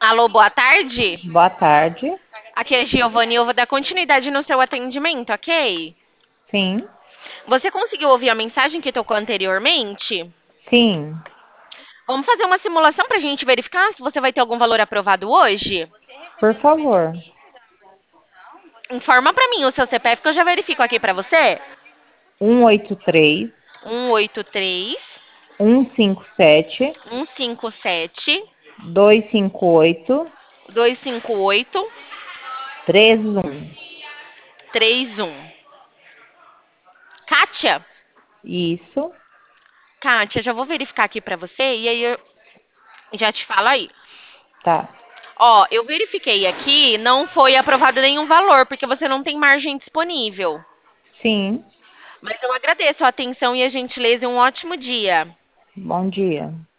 Alô, boa tarde. Boa tarde. Aqui é a Giovanni e eu vou dar continuidade no seu atendimento, ok? Sim, Você conseguiu ouvir a mensagem que tocou anteriormente? sim, Vamos fazer uma simulação para a gente verificar se você vai ter algum valor aprovado hoje? por favor. Informa para mim o seu CPF que eu já verifico aqui para você. 183 183 157 157 258 258 31. 31. Kátia? Isso, Kátia, já vou verificar aqui para você e aí eu já te falo aí. tá. Ó, eu verifiquei aqui, não foi aprovado nenhum valor, porque você não tem margem disponível. Sim, Mas eu agradeço a atenção e a gentileza e um ótimo dia. bom dia.